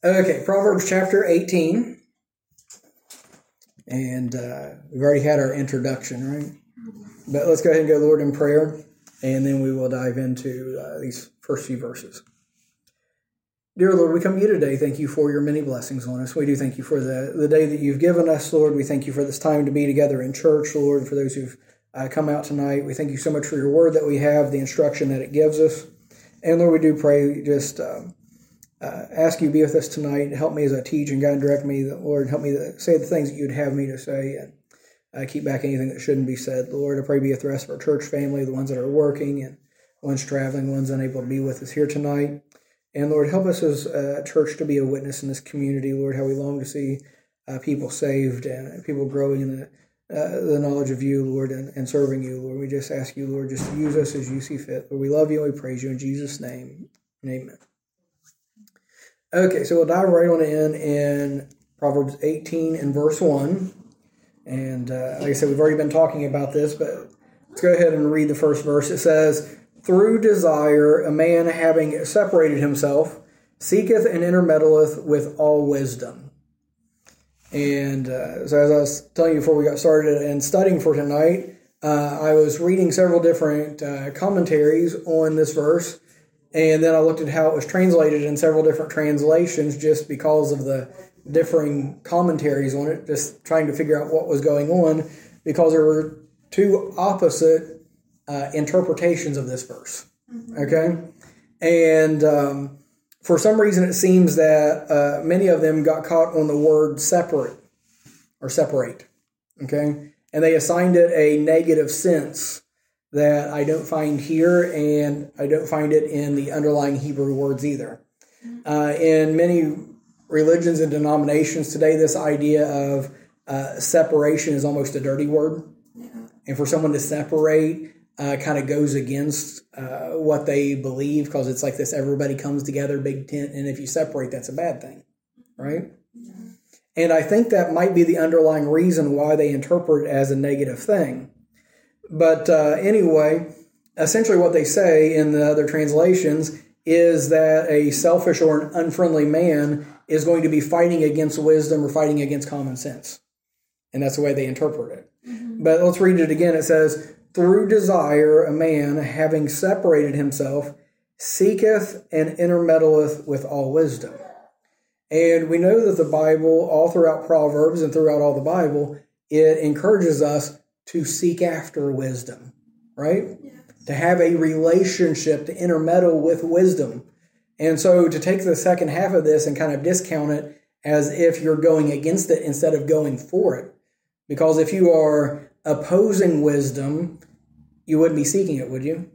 Okay, Proverbs chapter 18. And we've already had our introduction, right? But let's go ahead and go, Lord, in prayer, and then we will dive into these first few verses. Dear Lord, we come to you today. Thank you for your many blessings on us. We do thank you for the day that you've given us, Lord. We thank you for this time to be together in church, Lord, for those who've come out tonight. We thank you so much for your word that we have, the instruction that it gives us. And Lord, we do pray, just ask you to be with us tonight. Help me as I teach and guide and direct me. Lord, help me to say the things that you'd have me to say, and keep back anything that shouldn't be said. Lord, I pray be with the rest of our church family, the ones that are working and the ones traveling, the ones unable to be with us here tonight. And Lord, help us as a church to be a witness in this community, Lord, how we long to see people saved and people growing in the knowledge of you, Lord, and serving you, Lord. We just ask you, Lord, just to use us as you see fit. Lord, we love you and we praise you in Jesus' name. Amen. Okay, so we'll dive right on in Proverbs 18 and verse 1. And like I said, we've already been talking about this, but let's go ahead and read the first verse. It says, "Through desire, a man having separated himself, seeketh and intermeddleth with all wisdom." And so as I was telling you before we got started and studying for tonight, I was reading several different commentaries on this verse. And then I looked at how it was translated in several different translations just because of the differing commentaries on it, just trying to figure out what was going on, because there were two opposite interpretations of this verse. Okay? And for some reason it seems that many of them got caught on the word separate or separate. Okay? And they assigned it a negative sense that I don't find here, and I don't find it in the underlying Hebrew words either. In many religions and denominations today, this idea of separation is almost a dirty word. Yeah. And for someone to separate kind of goes against what they believe, because it's like this, everybody comes together, big tent, and if you separate, that's a bad thing, right? Yeah. And I think that might be the underlying reason why they interpret it as a negative thing. But anyway, essentially what they say in the other translations is that a selfish or an unfriendly man is going to be fighting against wisdom or fighting against common sense. And that's the way they interpret it. Mm-hmm. But let's read it again. It says, "Through desire, a man, having separated himself, seeketh and intermeddleth with all wisdom." And we know that the Bible, all throughout Proverbs and throughout all the Bible, it encourages us to seek after wisdom, right? Yeah. To have a relationship, to intermeddle with wisdom. And so to take the second half of this and kind of discount it as if you're going against it instead of going for it. Because if you are opposing wisdom, you wouldn't be seeking it, would you?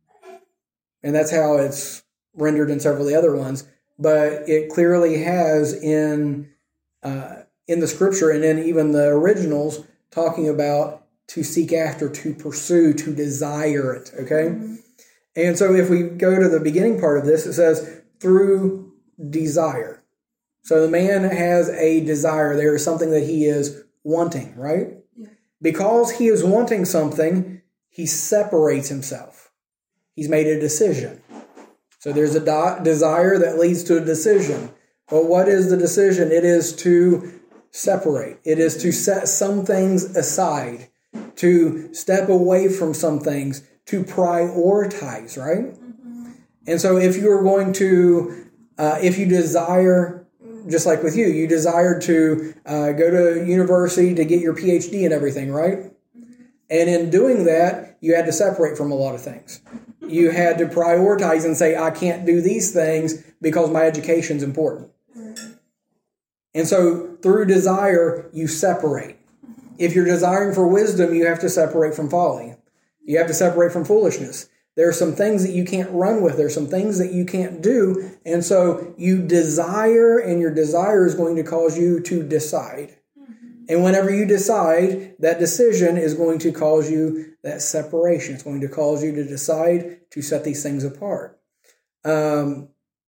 And that's how it's rendered in several of the other ones. But it clearly has in the scripture and in even the originals talking about to seek after, to pursue, to desire it, okay? Mm-hmm. And so if we go to the beginning part of this, it says, through desire. So the man has a desire. There is something that he is wanting, right? Yeah. Because he is wanting something, he separates himself. He's made a decision. So there's a desire that leads to a decision. But what is the decision? It is to separate. It is to set some things aside, to step away from some things, to prioritize, right? Mm-hmm. And so if you're going to, if you desire, just like with you desire to go to university to get your PhD and everything, right? Mm-hmm. And in doing that, you had to separate from a lot of things. You had to prioritize and say, I can't do these things because my education's important. Mm-hmm. And so through desire, you separate. If you're desiring for wisdom, you have to separate from folly. You have to separate from foolishness. There are some things that you can't run with. There's some things that you can't do. And so you desire, and your desire is going to cause you to decide. Mm-hmm. And whenever you decide, that decision is going to cause you that separation. It's going to cause you to decide to set these things apart. In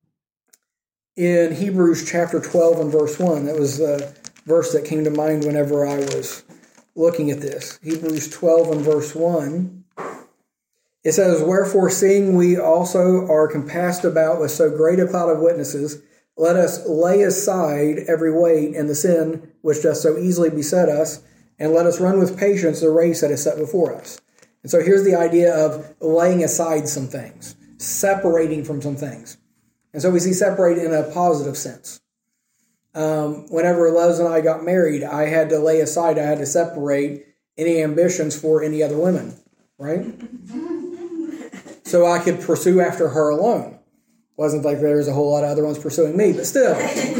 Hebrews chapter 12 and verse 1, that was the verse that came to mind whenever I was looking at this. Hebrews 12 and verse 1. It says, "Wherefore, seeing we also are compassed about with so great a cloud of witnesses, let us lay aside every weight and the sin which doth so easily beset us, and let us run with patience the race that is set before us. And so here's the idea of laying aside some things, separating from some things. And so we see separate in a positive sense. Whenever Les and I got married, I had to lay aside, I had to separate any ambitions for any other women, right? So I could pursue after her alone. Wasn't like there was a whole lot of other ones pursuing me, but still.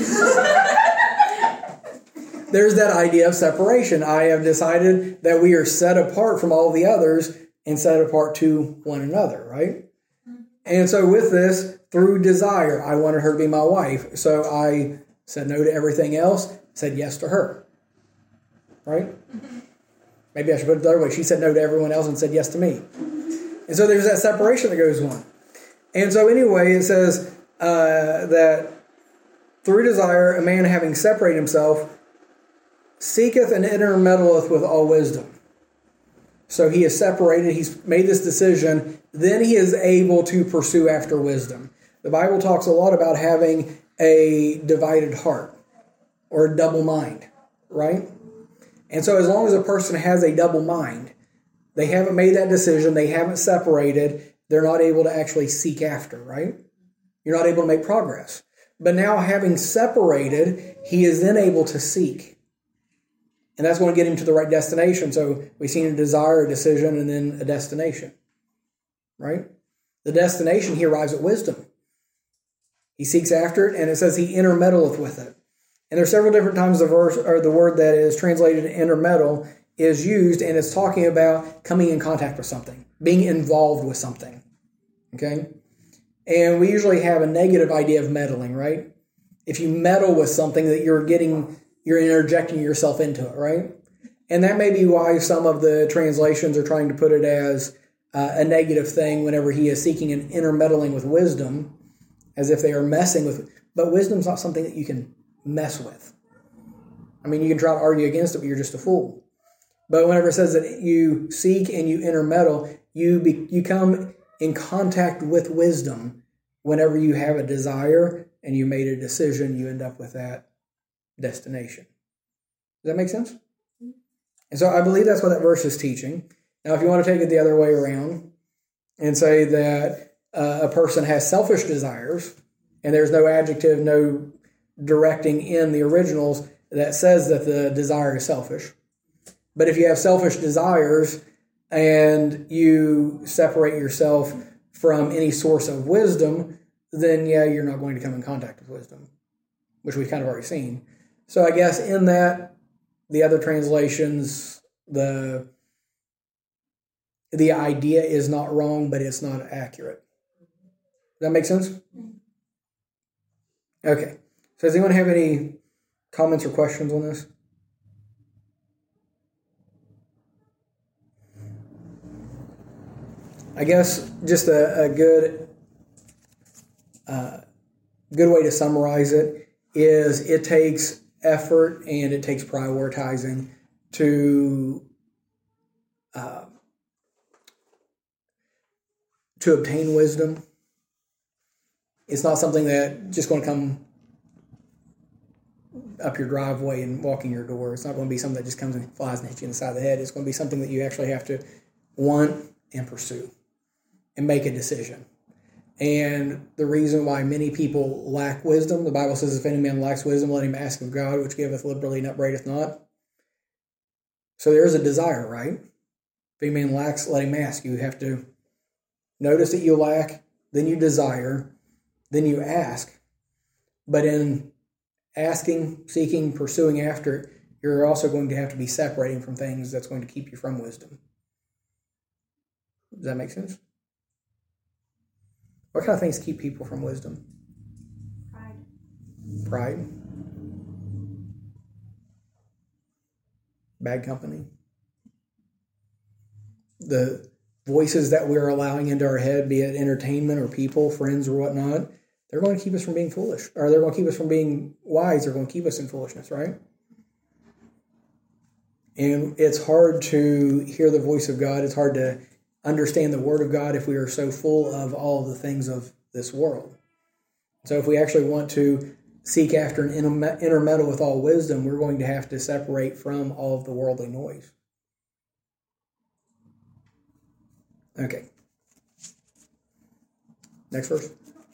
There's that idea of separation. I have decided that we are set apart from all the others and set apart to one another, right? And so with this, through desire, I wanted her to be my wife. So I said no to everything else, said yes to her, right? Maybe I should put it the other way. She said no to everyone else and said yes to me. And so there's that separation that goes on. And so anyway, it says that through desire, a man having separated himself seeketh and intermeddleth with all wisdom. So he is separated, he's made this decision, then he is able to pursue after wisdom. The Bible talks a lot about having a divided heart or a double mind, right? And so as long as a person has a double mind, they haven't made that decision, they haven't separated, they're not able to actually seek after, right? You're not able to make progress. But now having separated, he is then able to seek. And that's going to get him to the right destination. So we've seen a desire, a decision, and then a destination, right? The destination, he arrives at wisdom. He seeks after it, and it says he intermeddleth with it. And there's several different times the verse or the word that is translated intermeddle is used, and it's talking about coming in contact with something, being involved with something. Okay? And we usually have a negative idea of meddling, right? If you meddle with something that you're interjecting yourself into it, right? And that may be why some of the translations are trying to put it as a negative thing whenever he is seeking an intermeddling with wisdom, as if they are messing with. But wisdom's not something that you can mess with. I mean, you can try to argue against it, but you're just a fool. But whenever it says that you seek and you intermeddle, you come in contact with wisdom. Whenever you have a desire and you made a decision, you end up with that destination. Does that make sense? And so I believe that's what that verse is teaching. Now, if you want to take it the other way around and say that a person has selfish desires, and there's no adjective, no directing in the originals that says that the desire is selfish. But if you have selfish desires and you separate yourself from any source of wisdom, then yeah, you're not going to come in contact with wisdom, which we've kind of already seen. So I guess in that, the other translations, the idea is not wrong, but it's not accurate. Does that make sense? Okay. So does anyone have any comments or questions on this? I guess just a good way to summarize it is it takes effort and it takes prioritizing to obtain wisdom. It's not something that just going to come up your driveway and walk in your door. It's not going to be something that just comes and flies and hits you in the side of the head. It's going to be something that you actually have to want and pursue and make a decision. And the reason why many people lack wisdom, the Bible says, if any man lacks wisdom, let him ask of God, which giveth liberally and upbraideth not. So there is a desire, right? If any man lacks, let him ask. You have to notice that you lack, then you desire, then you ask. But in asking, seeking, pursuing after it, you're also going to have to be separating from things that's going to keep you from wisdom. Does that make sense? What kind of things keep people from wisdom? Pride. Bad company. The voices that we're allowing into our head, be it entertainment or people, friends or whatnot, they're going to keep us from being foolish. Or they're going to keep us from being wise. They're going to keep us in foolishness, right? And it's hard to hear the voice of God. It's hard to understand the Word of God if we are so full of all the things of this world. So if we actually want to seek after an intermeddle with all wisdom, we're going to have to separate from all of the worldly noise. Okay. Next verse.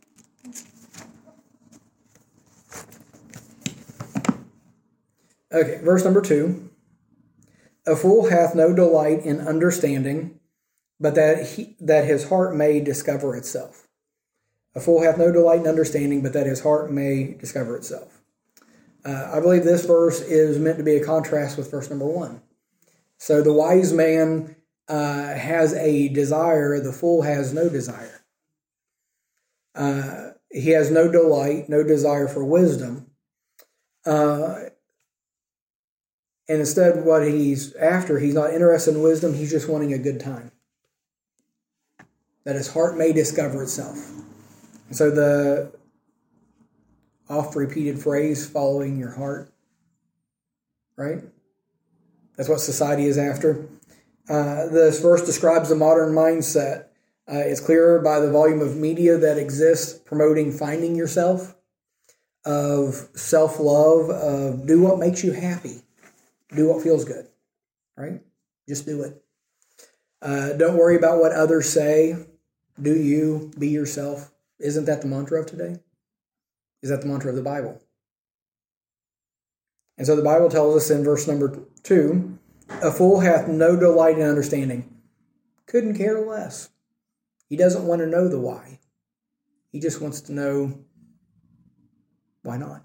Okay, verse number 2. A fool hath no delight in understanding, but that his heart may discover itself. A fool hath no delight in understanding, but that his heart may discover itself. I believe this verse is meant to be a contrast with verse number 1. So the wise man has a desire, the fool has no desire. He has no delight, no desire for wisdom. And instead, what he's after, he's not interested in wisdom, he's just wanting a good time. That his heart may discover itself. And so the oft-repeated phrase, following your heart, right? That's what society is after. This verse describes the modern mindset. It's clear by the volume of media that exists promoting finding yourself, of self-love, of do what makes you happy. Do what feels good, right? Just do it. Don't worry about what others say. Do you, be yourself. Isn't that the mantra of today? Is that the mantra of the Bible? And so the Bible tells us in verse number 2, a fool hath no delight in understanding. Couldn't care less. He doesn't want to know the why. He just wants to know why not.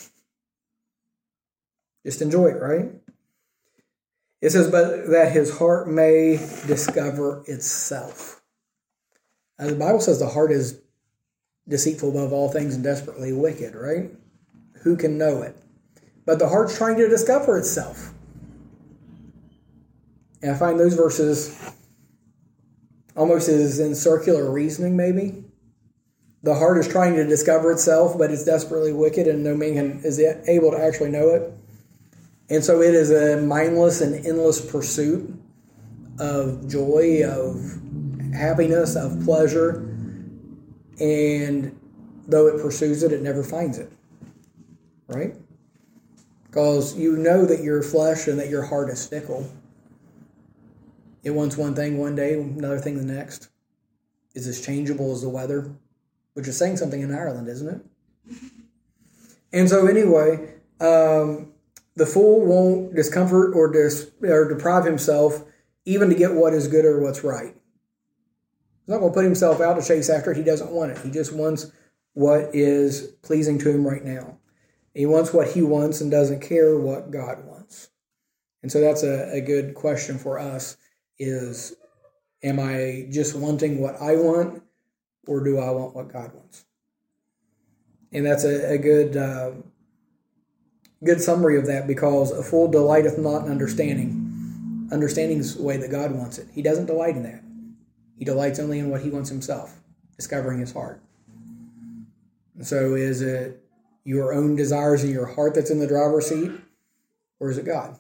Just enjoy it, right? It says, but that his heart may discover itself. The Bible says the heart is deceitful above all things and desperately wicked, right? Who can know it? But the heart's trying to discover itself. And I find those verses almost as in circular reasoning, maybe. The heart is trying to discover itself, but it's desperately wicked and no man is able to actually know it. And so it is a mindless and endless pursuit of joy, of happiness, of pleasure. And though it pursues it, it never finds it. Right? Because you know that your flesh and that your heart is fickle. It wants one thing one day, another thing the next. It's as changeable as the weather, which is saying something in Ireland, isn't it? And so anyway, the fool won't discomfort or deprive himself even to get what is good or what's right. He's not going to put himself out to chase after it. He doesn't want it. He just wants what is pleasing to him right now. He wants what he wants and doesn't care what God wants. And so that's a good question for us is, am I just wanting what I want or do I want what God wants? And that's a good summary of that, because a fool delighteth not in understanding. Understanding is the way that God wants it. He doesn't delight in that. He delights only in what he wants himself, discovering his heart. And so is it your own desires in your heart that's in the driver's seat, or is it God?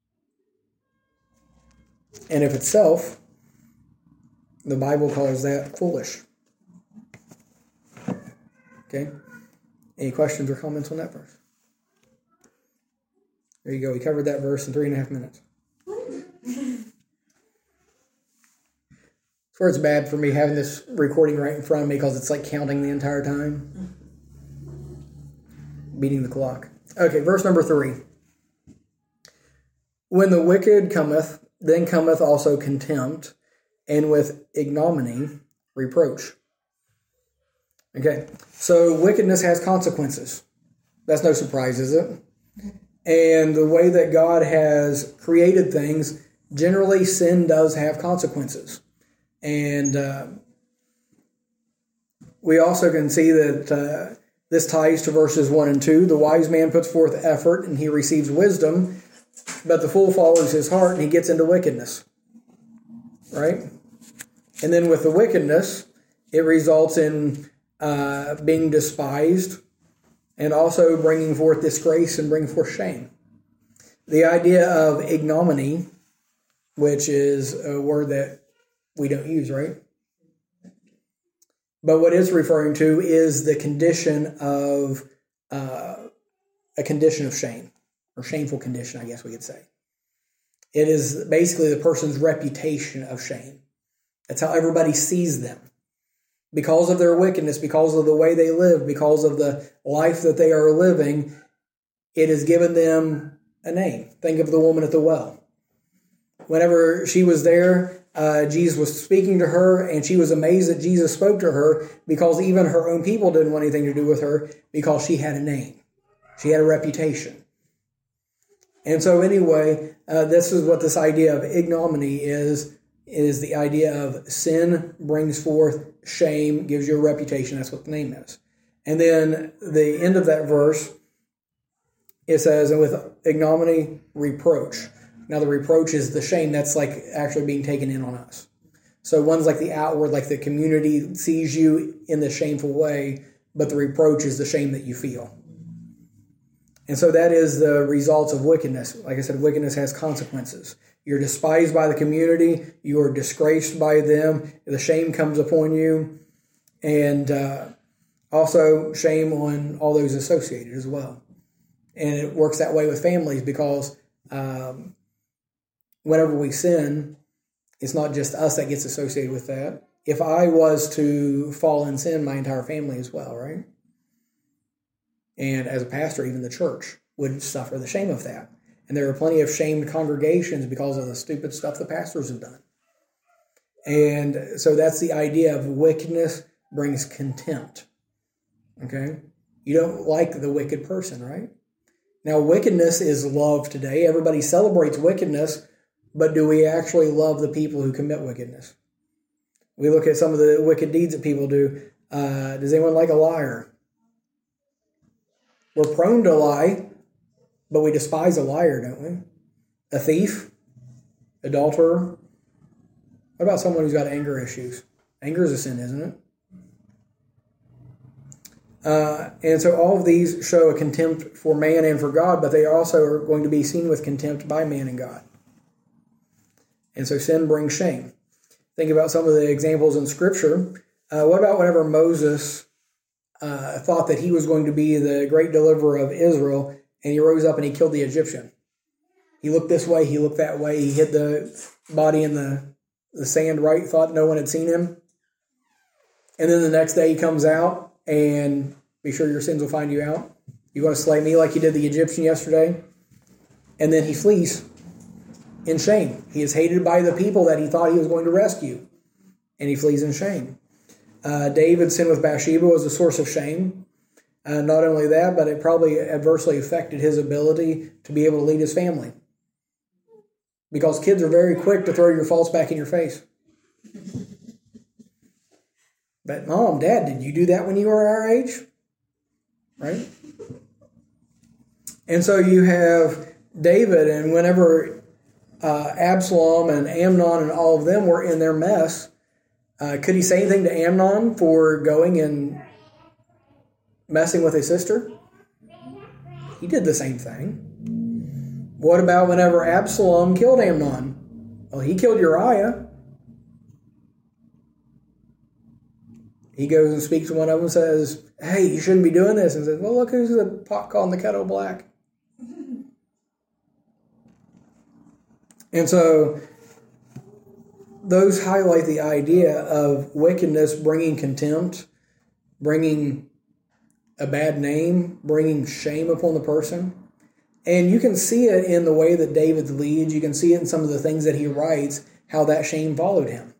And if it's self, the Bible calls that foolish. Okay? Any questions or comments on that verse? There you go. We covered that verse in 3.5 minutes. Where it's bad for me having this recording right in front of me because it's like counting the entire time. Beating the clock. Okay, verse number 3. When the wicked cometh, then cometh also contempt, and with ignominy, reproach. Okay, so wickedness has consequences. That's no surprise, is it? And the way that God has created things, generally sin does have consequences. And we also can see that this ties to verses 1 and 2. The wise man puts forth effort and he receives wisdom, but the fool follows his heart and he gets into wickedness. Right? And then with the wickedness, it results in being despised and also bringing forth disgrace and bringing forth shame. The idea of ignominy, which is a word that we don't use, right? But what it's referring to is the condition of a condition of shame, or shameful condition, I guess we could say. It is basically the person's reputation of shame. That's how everybody sees them. Because of their wickedness, because of the way they live, because of the life that they are living, it has given them a name. Think of the woman at the well. Whenever she was there, Jesus was speaking to her, and she was amazed that Jesus spoke to her, because even her own people didn't want anything to do with her, because she had a name. She had a reputation. And so anyway, this is what this idea of ignominy is the idea of sin brings forth shame, gives you a reputation. That's what the name is. And then the end of that verse, it says, and with ignominy, reproach. Now the reproach is the shame that's like actually being taken in on us. So one's like the outward, like the community sees you in the shameful way, but the reproach is the shame that you feel. And so that is the results of wickedness. Like I said, wickedness has consequences. You're despised by the community. You are disgraced by them. The shame comes upon you. And also shame on all those associated as well. And it works that way with families, because whenever we sin, it's not just us that gets associated with that. If I was to fall in sin, my entire family as well, right? And as a pastor, even the church would suffer the shame of that. And there are plenty of shamed congregations because of the stupid stuff the pastors have done. And so that's the idea of wickedness brings contempt. Okay? You don't like the wicked person, right? Now, wickedness is love today. Everybody celebrates wickedness, but do we actually love the people who commit wickedness? We look at some of the wicked deeds that people do. Does anyone like a liar? We're prone to lie, but we despise a liar, don't we? A thief, adulterer. What about someone who's got anger issues? Anger is a sin, isn't it? And so all of these show a contempt for man and for God, but they also are going to be seen with contempt by man and God. And so sin brings shame. Think about some of the examples in Scripture. What about whenever Moses thought that he was going to be the great deliverer of Israel, and he rose up and he killed the Egyptian? He looked this way, he looked that way, he hid the body in the sand, right? Thought no one had seen him. And then the next day he comes out, and be sure your sins will find you out. You want to slay me like you did the Egyptian yesterday? And then he flees in shame. He is hated by the people that he thought he was going to rescue, and he flees in shame. David's sin with Bathsheba was a source of shame. Not only that, but it probably adversely affected his ability to be able to lead his family. Because kids are very quick to throw your faults back in your face. But Mom, Dad, did you do that when you were our age? Right? And so you have David, and whenever Absalom and Amnon and all of them were in their mess, could he say anything to Amnon for going and messing with his sister? He did the same thing. What about whenever Absalom killed Amnon? Well, he killed Uriah. He goes and speaks to one of them and says, hey, you shouldn't be doing this. And says, well, look who's the pot calling the kettle black. And so those highlight the idea of wickedness bringing contempt, bringing a bad name, bringing shame upon the person. And you can see it in the way that David leads. You can see it in some of the things that he writes, how that shame followed him.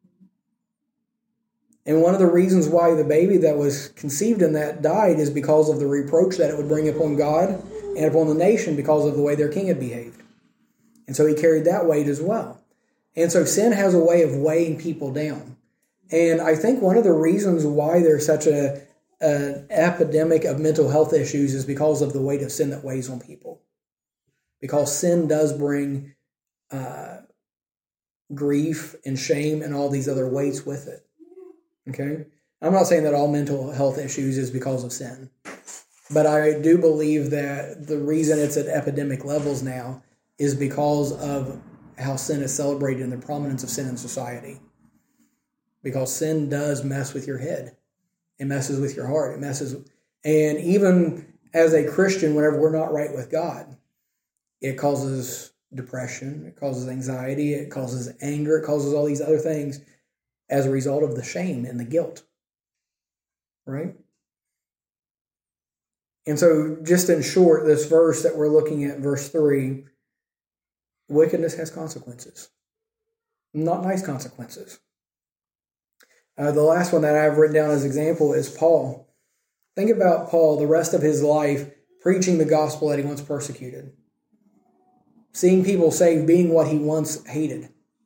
And one of the reasons why the baby that was conceived in that died is because of the reproach that it would bring upon God and upon the nation because of the way their king had behaved. And so he carried that weight as well. And so sin has a way of weighing people down. And I think one of the reasons why there's such an epidemic of mental health issues is because of the weight of sin that weighs on people. Because sin does bring grief and shame and all these other weights with it. Okay? I'm not saying that all mental health issues is because of sin. But I do believe that the reason it's at epidemic levels now is because of how sin is celebrated and the prominence of sin in society. Because sin does mess with your head. It messes with your heart. And even as a Christian, whenever we're not right with God, it causes depression, it causes anxiety, it causes anger, it causes all these other things as a result of the shame and the guilt, right? And so, just in short, this verse that we're looking at, verse 3, wickedness has consequences. Not nice consequences. The last one that I've written down as example is Paul. Think about Paul, the rest of his life, preaching the gospel that he once persecuted. Seeing people saved, being what he once hated.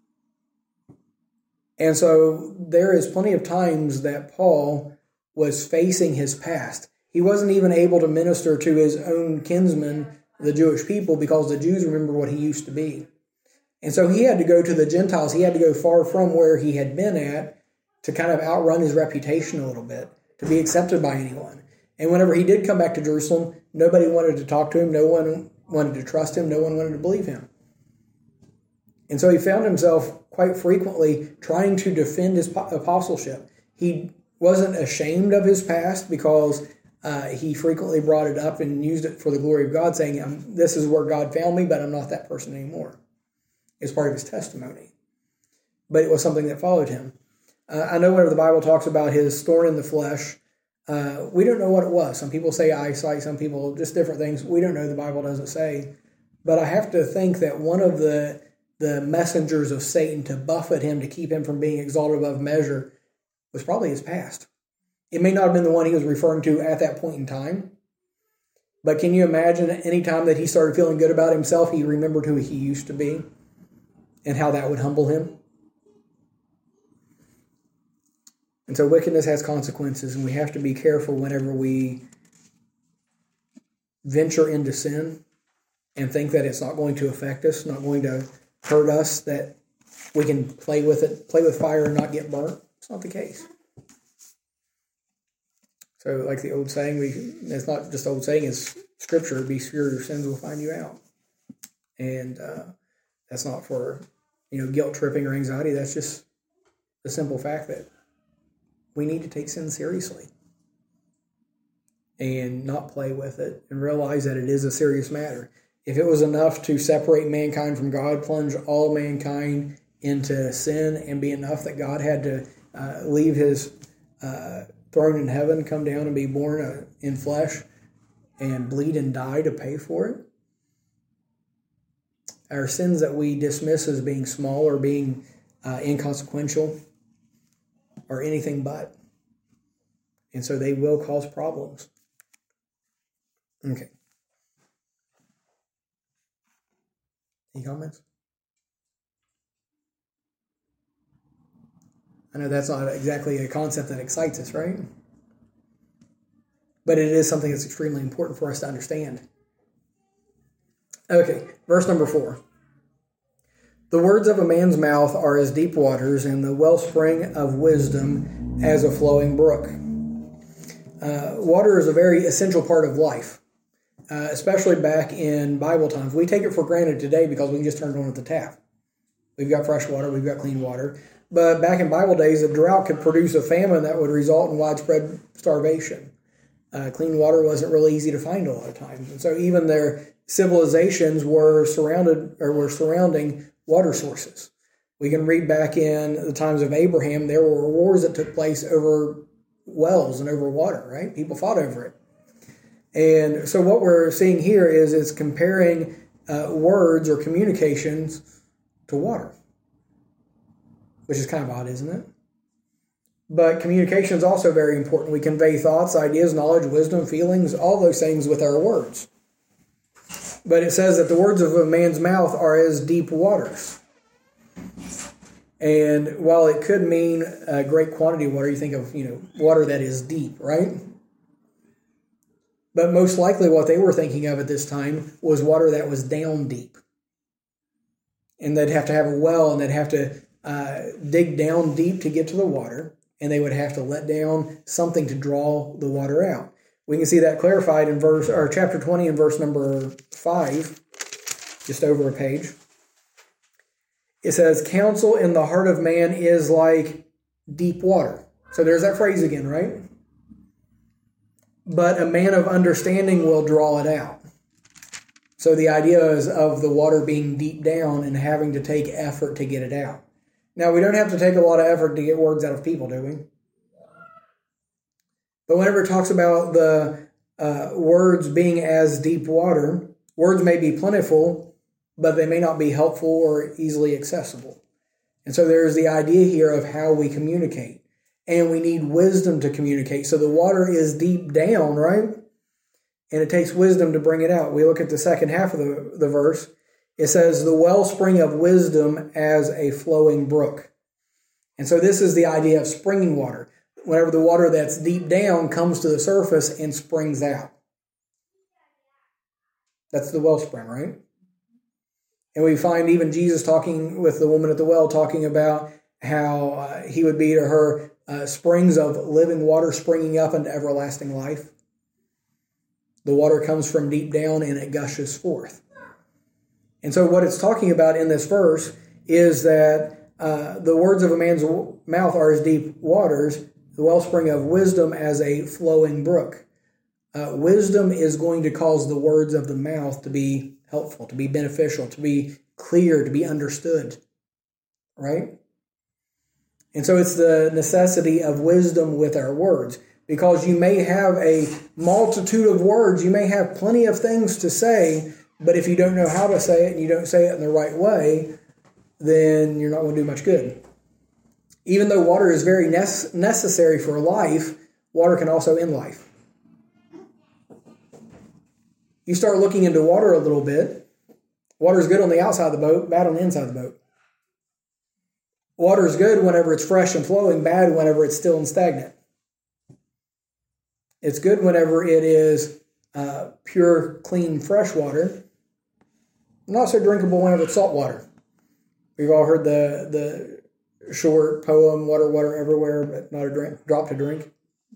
And so there is plenty of times that Paul was facing his past. He wasn't even able to minister to his own kinsmen, the Jewish people, because the Jews remember what he used to be. And so he had to go to the Gentiles. He had to go far from where he had been at to kind of outrun his reputation a little bit, to be accepted by anyone. And whenever he did come back to Jerusalem, nobody wanted to talk to him. No one wanted to trust him. No one wanted to believe him. And so he found himself quite frequently trying to defend his apostleship. He wasn't ashamed of his past because he frequently brought it up and used it for the glory of God, saying, this is where God found me, but I'm not that person anymore. It's part of his testimony. But it was something that followed him. I know whenever the Bible talks about his thorn in the flesh, we don't know what it was. Some people say eyesight, some people just different things. We don't know. The Bible doesn't say. But I have to think that one of the messengers of Satan to buffet him, to keep him from being exalted above measure, was probably his past. It may not have been the one he was referring to at that point in time. But can you imagine any time that he started feeling good about himself, he remembered who he used to be and how that would humble him? And so wickedness has consequences, and we have to be careful whenever we venture into sin and think that it's not going to affect us, not going to hurt us, that we can play with it, play with fire and not get burnt. It's not the case. So like the old saying, it's not just old saying, it's scripture, be sure your sins will find you out. And that's not for guilt tripping or anxiety. That's just the simple fact that we need to take sin seriously and not play with it and realize that it is a serious matter. If it was enough to separate mankind from God, plunge all mankind into sin, and be enough that God had to leave his throne in heaven, come down and be born in flesh and bleed and die to pay for it, our sins that we dismiss as being small or being inconsequential are anything but. And so they will cause problems. Okay. Any comments? I know that's not exactly a concept that excites us, right? But it is something that's extremely important for us to understand. Okay, verse number 4. The words of a man's mouth are as deep waters, and the wellspring of wisdom as a flowing brook. Water is a very essential part of life, especially back in Bible times. We take it for granted today because we can just turn it on at the tap. We've got fresh water, we've got clean water. But back in Bible days, a drought could produce a famine that would result in widespread starvation. Clean water wasn't really easy to find a lot of times. And so even their civilizations were surrounding water sources. We can read back in the times of Abraham, there were wars that took place over wells and over water, right? People fought over it. And so what we're seeing here is it's comparing words or communications to water, which is kind of odd, isn't it? But communication is also very important. We convey thoughts, ideas, knowledge, wisdom, feelings, all those things with our words. But it says that the words of a man's mouth are as deep waters. And while it could mean a great quantity of water, you think of, water that is deep, right? But most likely what they were thinking of at this time was water that was down deep. And they'd have to have a well, and they'd have to dig down deep to get to the water, and they would have to let down something to draw the water out. We can see that clarified in chapter 20 and verse number 5, just over a page. It says, counsel in the heart of man is like deep water. So there's that phrase again, right? but a man of understanding will draw it out. So the idea is of the water being deep down and having to take effort to get it out. Now, we don't have to take a lot of effort to get words out of people, do we? But whenever it talks about the words being as deep water, words may be plentiful, but they may not be helpful or easily accessible. And so there's the idea here of how we communicate. And we need wisdom to communicate. So the water is deep down, right? And it takes wisdom to bring it out. We look at the second half of the verse. It says, the wellspring of wisdom as a flowing brook. And so this is the idea of springing water. Whenever the water that's deep down comes to the surface and springs out. That's the wellspring, right? And we find even Jesus talking with the woman at the well, talking about how he would be to her springs of living water springing up into everlasting life. The water comes from deep down and it gushes forth. And so what it's talking about in this verse is that the words of a man's mouth are as deep waters, the wellspring of wisdom as a flowing brook. Wisdom is going to cause the words of the mouth to be helpful, to be beneficial, to be clear, to be understood. Right? And so it's the necessity of wisdom with our words. Because you may have a multitude of words, you may have plenty of things to say, but if you don't know how to say it and you don't say it in the right way, then you're not going to do much good. Even though water is very necessary for life, water can also end life. You start looking into water a little bit. Water is good on the outside of the boat, bad on the inside of the boat. Water is good whenever it's fresh and flowing, bad whenever it's still and stagnant. It's good whenever it is pure, clean, fresh water. Not so drinkable whenever it's salt water. We've all heard the short poem, water, water everywhere, but not a drop to drink.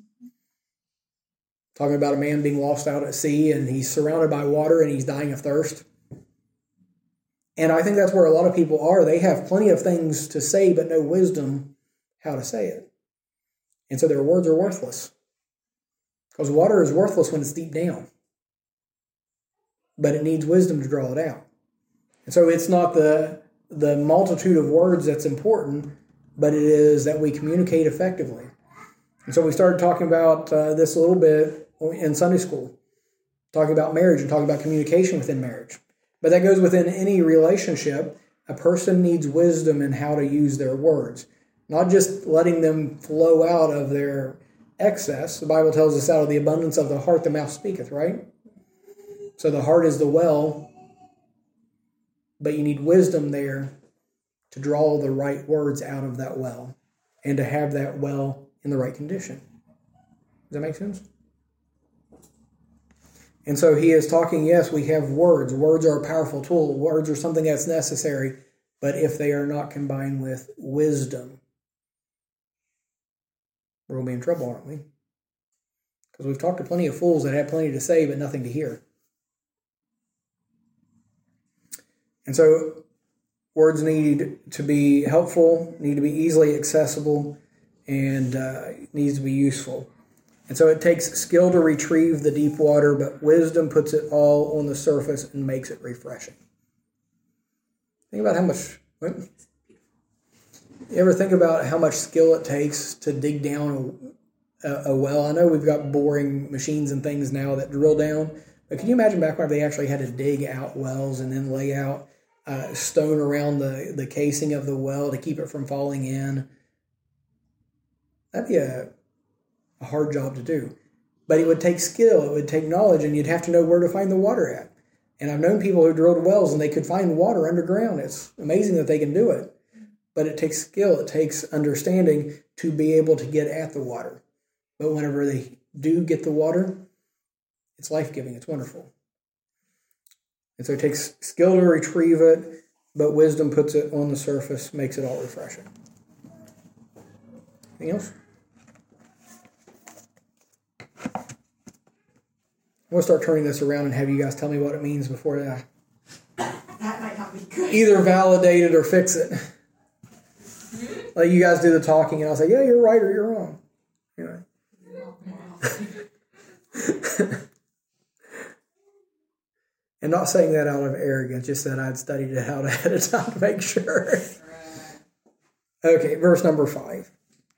Talking about a man being lost out at sea, and he's surrounded by water, and he's dying of thirst. And I think that's where a lot of people are. They have plenty of things to say, but no wisdom how to say it. And so their words are worthless. Because water is worthless when it's deep down. But it needs wisdom to draw it out. And so it's not the multitude of words that's important, but it is that we communicate effectively. And so we started talking about this a little bit in Sunday school. Talking about marriage and talking about communication within marriage. But that goes within any relationship. A person needs wisdom in how to use their words. Not just letting them flow out of their excess. The Bible tells us out of the abundance of the heart the mouth speaketh, right? So the heart is the well, but you need wisdom there to draw the right words out of that well and to have that well in the right condition. Does that make sense? And so he is talking, yes, we have words. Words are a powerful tool. Words are something that's necessary, but if they are not combined with wisdom, we're going to be in trouble, aren't we? Because we've talked to plenty of fools that have plenty to say, but nothing to hear. And so words need to be helpful, need to be easily accessible, and needs to be useful. And so it takes skill to retrieve the deep water, but wisdom puts it all on the surface and makes it refreshing. Think about how much... You ever think about how much skill it takes to dig down a well? I know we've got boring machines and things now that drill down, but can you imagine back when they actually had to dig out wells and then lay out stone around the casing of the well to keep it from falling in? That'd be a hard job to do. But it would take skill, it would take knowledge, and you'd have to know where to find the water at. And I've known people who drilled wells and they could find water underground. It's amazing that they can do it. But it takes skill, it takes understanding to be able to get at the water. But whenever they do get the water, it's life-giving, it's wonderful. And so it takes skill to retrieve it, but wisdom puts it on the surface, makes it all refreshing. Anything else? I'm going to start turning this around and have you guys tell me what it means before I that might not be good. Either validate it or fix it. Like you guys do the talking and I'll say, yeah, you're right or you're wrong. Anyway. And not saying that out of arrogance, just that I'd studied it out ahead of time to make sure. Okay, verse number 5.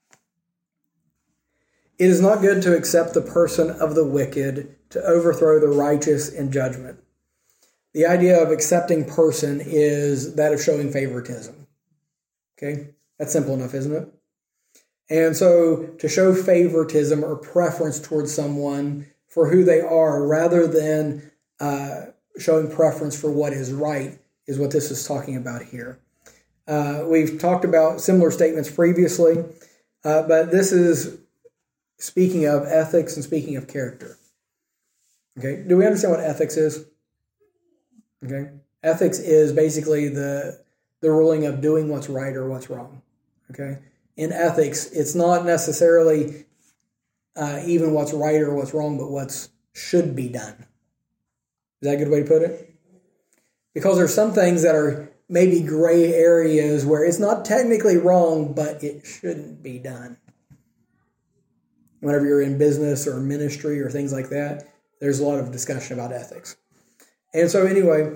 It is not good to accept the person of the wicked, to overthrow the righteous in judgment. The idea of accepting person is that of showing favoritism. Okay, that's simple enough, isn't it? And so to show favoritism or preference towards someone for who they are rather than showing preference for what is right is what this is talking about here. We've talked about similar statements previously, but this is speaking of ethics and speaking of character. Okay, do we understand what ethics is? Okay, ethics is basically the ruling of doing what's right or what's wrong. Okay, in ethics, it's not necessarily even what's right or what's wrong, but what should be done. Is that a good way to put it? Because there's some things that are maybe gray areas where it's not technically wrong, but it shouldn't be done. Whenever you're in business or ministry or things like that, there's a lot of discussion about ethics. And so anyway,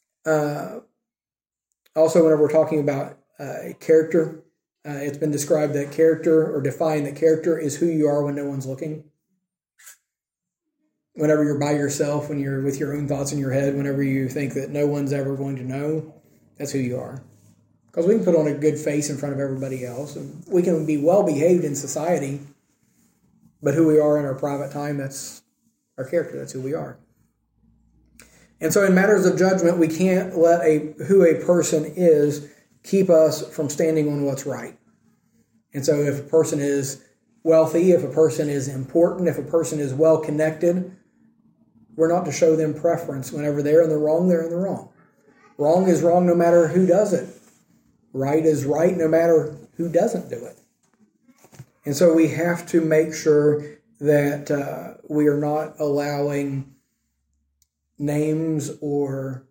also whenever we're talking about character, it's been described that character, or defined that character is who you are when no one's looking. Whenever you're by yourself, when you're with your own thoughts in your head, whenever you think that no one's ever going to know, that's who you are. Because we can put on a good face in front of everybody else, and we can be well behaved in society, but who we are in our private time, that's our character, that's who we are. And so in matters of judgment, we can't let who a person is keep us from standing on what's right. And so if a person is wealthy, if a person is important, if a person is well connected, we're not to show them preference. Whenever they're in the wrong, they're in the wrong. Wrong is wrong no matter who does it. Right is right no matter who doesn't do it. And so we have to make sure that we are not allowing names or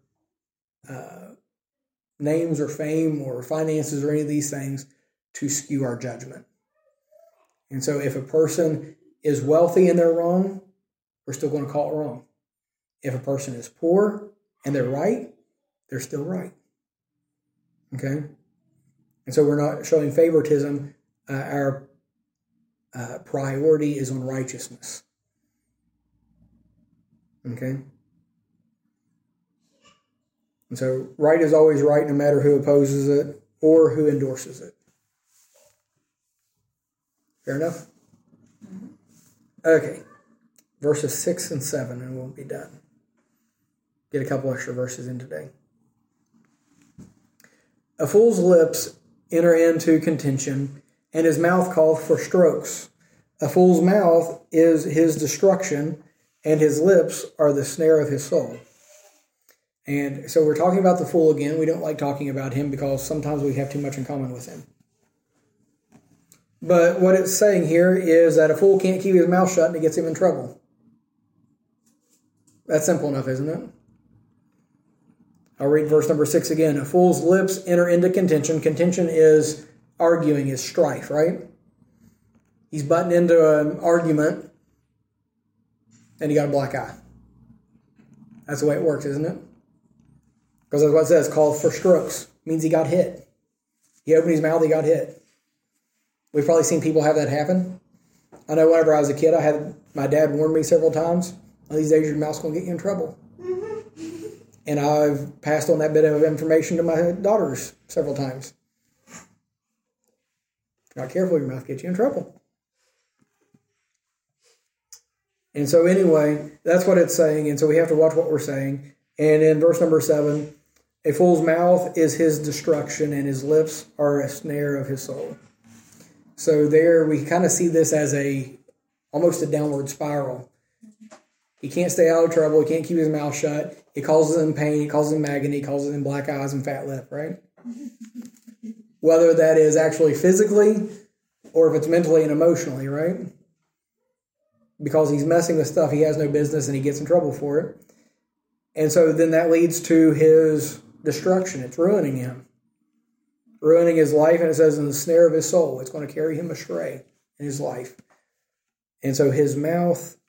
fame or finances or any of these things to skew our judgment. And so if a person is wealthy and they're wrong, we're still going to call it wrong. If a person is poor and they're right, they're still right. Okay? And so we're not showing favoritism. Our priority is on righteousness. Okay? And so right is always right no matter who opposes it or who endorses it. Fair enough? Okay. Verses 6 and 7 and we'll be done. Get a couple extra verses in today. A fool's lips enter into contention, and his mouth calleth for strokes. A fool's mouth is his destruction, and his lips are the snare of his soul. And so we're talking about the fool again. We don't like talking about him because sometimes we have too much in common with him. But what it's saying here is that a fool can't keep his mouth shut and it gets him in trouble. That's simple enough, isn't it? I'll read verse number 6 again. A fool's lips enter into contention. Contention is arguing, is strife, right? He's butting into an argument and he got a black eye. That's the way it works, isn't it? Because that's what it says, called for strokes. It means he got hit. He opened his mouth, he got hit. We've probably seen people have that happen. I know whenever I was a kid, my dad warned me several times, one of these days your mouth's going to get you in trouble. And I've passed on that bit of information to my daughters several times. If you're not careful, your mouth gets you in trouble. And so anyway, that's what it's saying. And so we have to watch what we're saying. And in verse number 7, a fool's mouth is his destruction, and his lips are a snare of his soul. So there we kind of see this as almost a downward spiral. He can't stay out of trouble. He can't keep his mouth shut. It causes him pain. It causes him agony. It causes him black eyes and fat lip, right? Whether that is actually physically or if it's mentally and emotionally, right? Because he's messing with stuff he has no business and he gets in trouble for it. And so then that leads to his destruction. It's ruining him. Ruining his life, and it says in the snare of his soul. It's going to carry him astray in his life. And so his mouth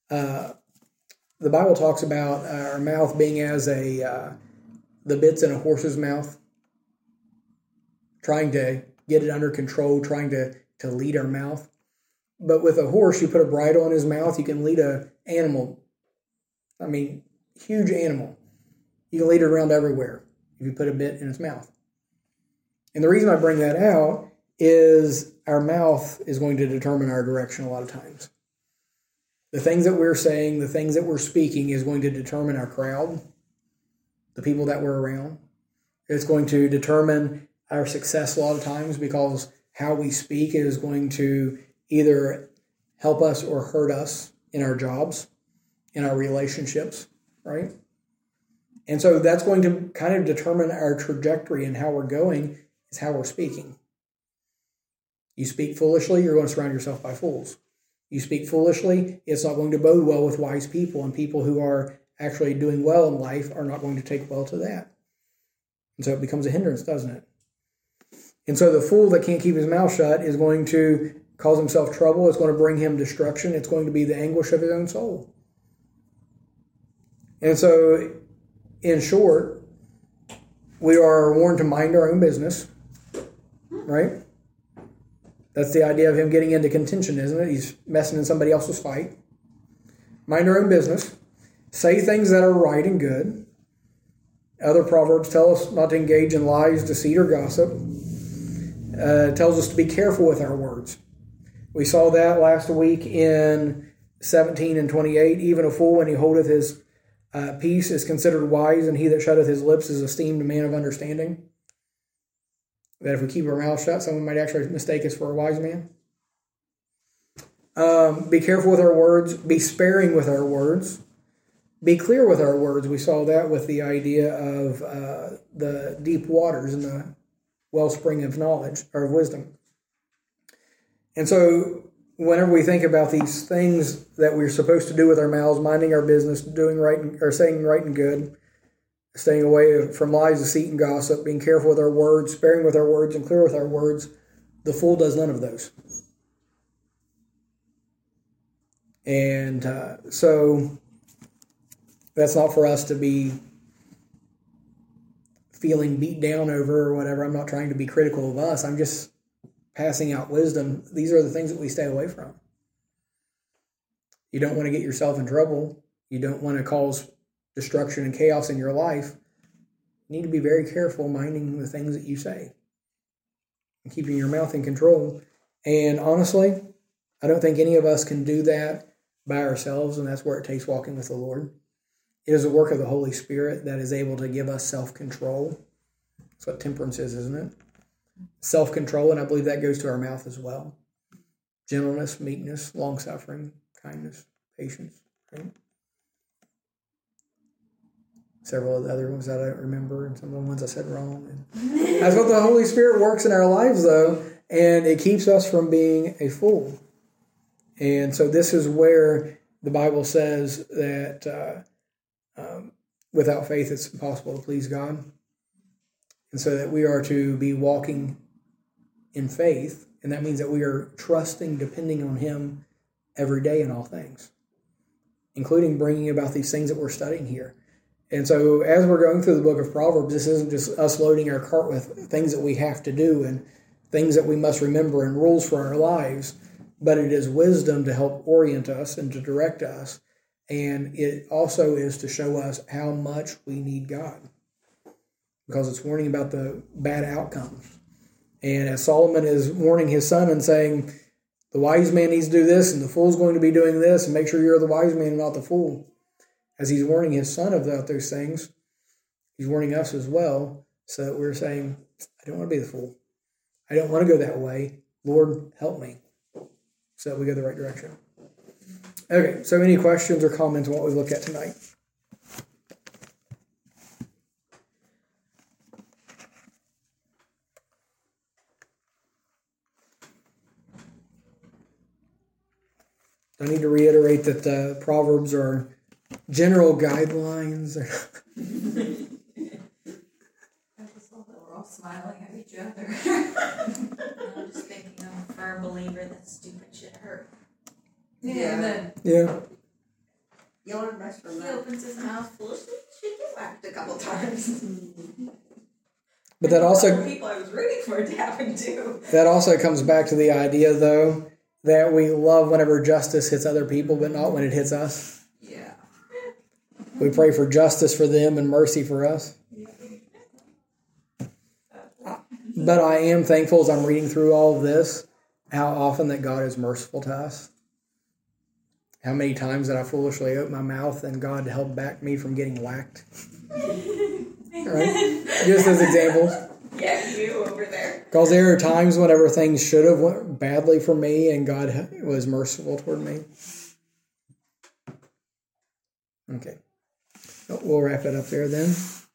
The Bible talks about our mouth being as the bits in a horse's mouth, trying to get it under control, trying to lead our mouth. But with a horse, you put a bridle in his mouth, you can lead an animal. I mean, huge animal. You can lead it around everywhere if you put a bit in its mouth. And the reason I bring that out is our mouth is going to determine our direction a lot of times. The things that we're saying, the things that we're speaking is going to determine our crowd, the people that we're around. It's going to determine our success a lot of times because how we speak is going to either help us or hurt us in our jobs, in our relationships, right? And so that's going to kind of determine our trajectory and how we're going is how we're speaking. You speak foolishly, you're going to surround yourself by fools. You speak foolishly, it's not going to bode well with wise people, and people who are actually doing well in life are not going to take well to that. And so it becomes a hindrance, doesn't it? And so the fool that can't keep his mouth shut is going to cause himself trouble. It's going to bring him destruction. It's going to be the anguish of his own soul. And so, in short, we are warned to mind our own business, right? That's the idea of him getting into contention, isn't it? He's messing in somebody else's fight. Mind our own business. Say things that are right and good. Other proverbs tell us not to engage in lies, deceit, or gossip. It tells us to be careful with our words. We saw that last week in 17 and 28. Even a fool, when he holdeth his peace, is considered wise, and he that shutteth his lips is esteemed a man of understanding. That if we keep our mouth shut, someone might actually mistake us for a wise man. Be careful with our words. Be sparing with our words. Be clear with our words. We saw that with the idea of the deep waters and the wellspring of knowledge or of wisdom. And so whenever we think about these things that we're supposed to do with our mouths, minding our business, doing right or saying right and good, staying away from lies, deceit, and gossip, being careful with our words, sparing with our words, and clear with our words, the fool does none of those. And so that's not for us to be feeling beat down over or whatever. I'm not trying to be critical of us. I'm just passing out wisdom. These are the things that we stay away from. You don't want to get yourself in trouble. You don't want to cause destruction and chaos in your life. You need to be very careful minding the things that you say and keeping your mouth in control. And honestly, I don't think any of us can do that by ourselves, and that's where it takes walking with the Lord. It is a work of the Holy Spirit that is able to give us self-control. That's what temperance is, isn't it? Self-control, and I believe that goes to our mouth as well. Gentleness, meekness, long-suffering, kindness, patience, right? Several of the other ones that I don't remember, and some of the ones I said wrong. And that's what the Holy Spirit works in our lives, though, and it keeps us from being a fool. And so this is where the Bible says that without faith it's impossible to please God. And so that we are to be walking in faith, and that means that we are trusting, depending on Him every day in all things, including bringing about these things that we're studying here. And so as we're going through the book of Proverbs, this isn't just us loading our cart with things that we have to do and things that we must remember and rules for our lives, but it is wisdom to help orient us and to direct us. And it also is to show us how much we need God, because it's warning about the bad outcomes. And as Solomon is warning his son and saying, the wise man needs to do this and the fool's going to be doing this, and make sure you're the wise man and not the fool. As he's warning his son about those things, he's warning us as well, so that we're saying, I don't want to be the fool. I don't want to go that way. Lord, help me, so that we go the right direction. Okay, so any questions or comments on what we look at tonight? I need to reiterate that the Proverbs are general guidelines. I just thought that we're all smiling at each other. I'm just thinking I'm a firm believer that stupid shit hurt. Yeah. Yeah. You learn best from He that. opens his mouth foolishly, should get whacked a couple times. But that A also couple people I was rooting for it to happen too. that also comes back to the idea, though, that we love whenever justice hits other people, but not when it hits us. Yeah. We pray for justice for them and mercy for us. But I am thankful as I'm reading through all of this, how often that God is merciful to us. How many times that I foolishly opened my mouth and God held back me from getting whacked. Right? Just as examples. Yeah, you over there. Because there are times whenever things should have went badly for me and God was merciful toward me. Okay. We'll wrap it up there then.